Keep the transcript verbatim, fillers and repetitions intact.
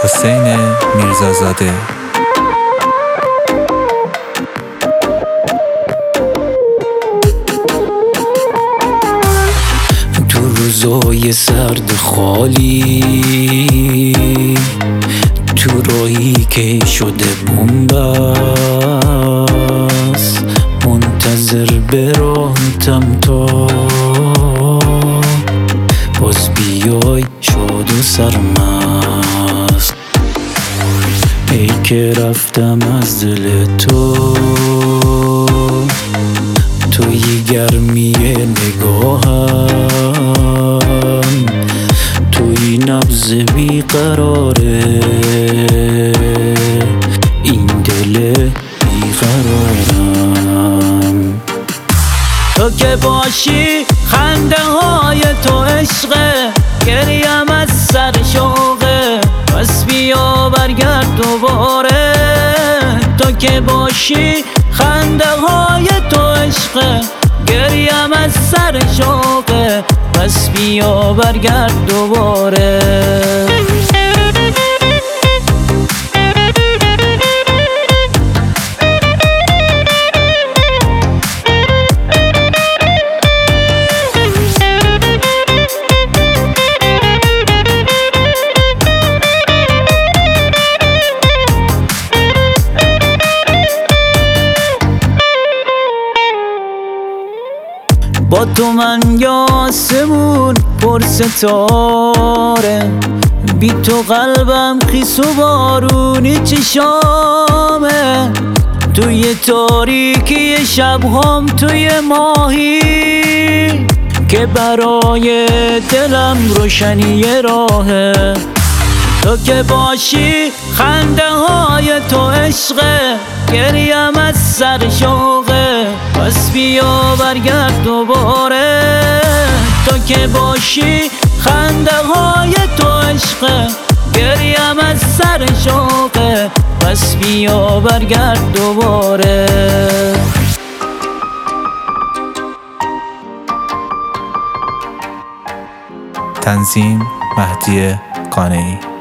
حسین میرزازاده. تو روزای سرد خالی، تو راهی که شده بنبست، منتظر برانتم تا باز بیای شاد و سرمست. ای که رفتم از دل تو، توی گرمی نگاهم، توی نبض بیقراره این دل بیقرارم. تو که باشی خنده های تو عشقه، گریم از سر شوقه، پس بیا برگرد دوباره. تو که باشی خنده های تو عشقه، گریم از سر شوقه، پس بیا برگرد دوباره. با تو من یا آسمون پر ستاره، بی تو قلبم خیس و بارونی چشامه. توی تاریکی شبهام توی ماهی که برای دلم روشنی راهه. تو که باشی خنده های تو عشقه، گریم از سر شوقه، پس بیا برگرد دوباره. تو که باشی خنده های تو عشقه، گریم از سر شوقه، پس بیا برگرد دوباره. تنظیم مهدی قانعی.